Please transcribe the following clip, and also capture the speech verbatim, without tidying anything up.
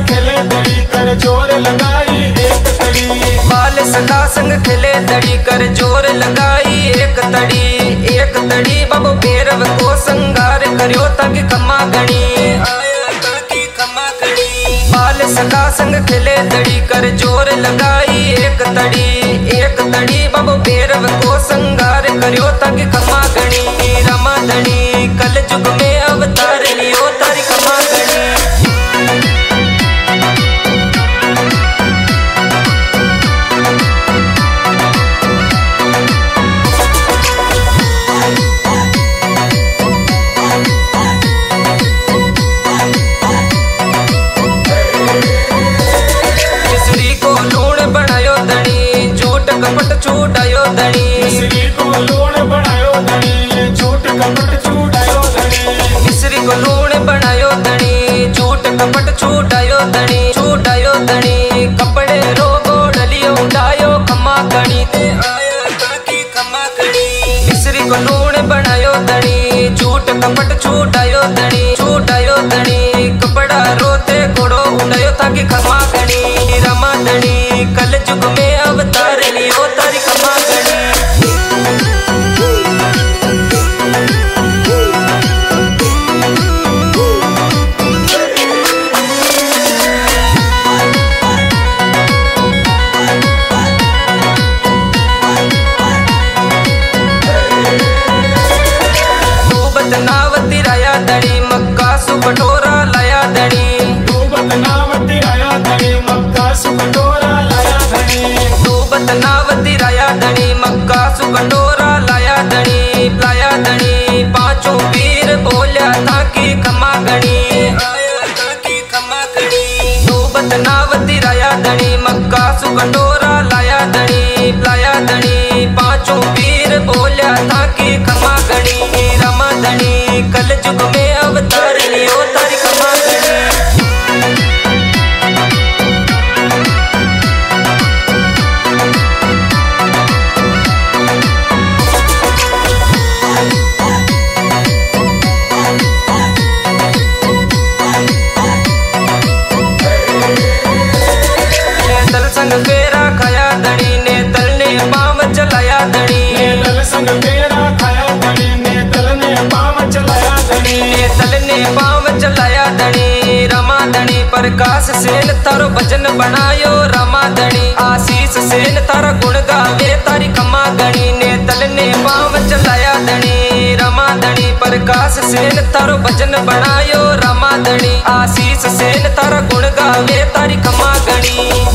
खेले दड़ी कर जोर लगाई एक तड़ी। बाल सखा संग खेले दड़ी कर जोर लगाई एक तड़ी। एक तड़ी बाबू भैरव को संगार करियो ताकि खमा गणी आया ताकि खमा गणी। बाल सखा संग खेले दड़ी कर जोर लगाई एक तड़ी। एक तड़ी बाबू भैरव को संगार करियो ताकि खमा गणी। रमा धनी कल जुग में अवतार लियो तारी खमा गणी। छूटायो धनी मिस्री को लूण बनायो धनी झूठ कपट छूटायो धनी। मिस्री को लूण बनायो धनी झूठ कपट छूटायो धनी। छूटायो धनी कपड़े रोगो डलियो उठायो खमा गणी ते आया ताकि खमा गणी। मिस्री को लूण बनायो धनी झूठ कपट छूटायो धनी। छूटायो धनी कपड़ा रोते घोड़ो उठायो ताकि खमा गणी। रमा धनी कल जुग में अवतार लियो तारी खमा गणी। नावती राया धनी मक्का सु कटोरा लाया धनी। डूबत नावती राया धनी मक्का सु कटोरा लाया धनी। डूबत नावती राया धनी मक्का सु कटोरा लाया धनी। लाया धनी पांचों पीर बोलिया था कि खमा गणी आया था कि खमा गणी। डूबत नावती राया धनी मक्का सु कटोरा लाया धनी। लाया धनी पांचों पीर बोलिया था कि खमा गणी। रमा धनी कल जुग में अवतार लियो तारी खमा गणी। नेतल संग फेरा खाया धनी नेतल ने पाम चलाया धनी। नेतल संग फेरा खाया धनी नेतल ने पाम चलाया धनी। नेतल ने पाम चलाया धनी रमा धनी प्रकाश सेन तारो भजन बनायो रमा धनी। आशीष सेन तारा गुण गावे तारी खमा गणी। नेतल ने पाम चलाया धनी रमा धनी प्रकाश सेन तारो भजन बनायो रमा धनी। आशीष सेन तारा गुण गावे तारी खमा गणी।